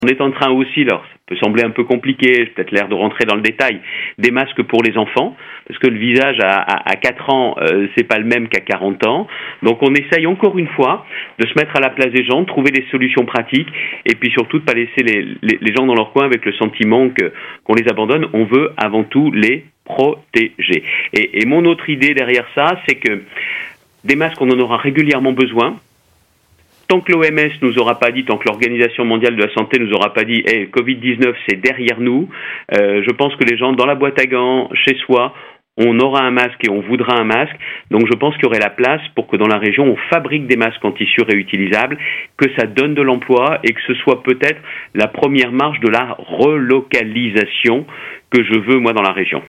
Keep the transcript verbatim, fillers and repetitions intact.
On est en train aussi, alors ça peut sembler un peu compliqué, j'ai peut-être l'air de rentrer dans le détail, des masques pour les enfants, parce que le visage à, à, à quatre ans, euh, c'est pas le même qu'à quarante ans. Donc on essaye encore une fois de se mettre à la place des gens, de trouver des solutions pratiques, et puis surtout de pas laisser les, les, les gens dans leur coin avec le sentiment que, qu'on les abandonne. On veut avant tout les protéger. Et, et mon autre idée derrière ça, c'est que des masques, on en aura régulièrement besoin. Tant que l'O M S nous aura pas dit, tant que l'Organisation mondiale de la santé nous aura pas dit, hey, covid dix-neuf c'est derrière nous, euh, je pense que les gens dans la boîte à gants, chez soi, on aura un masque et on voudra un masque. Donc je pense qu'il y aurait la place pour que dans la région on fabrique des masques en tissu réutilisable, que ça donne de l'emploi et que ce soit peut-être la première marche de la relocalisation que je veux moi dans la région.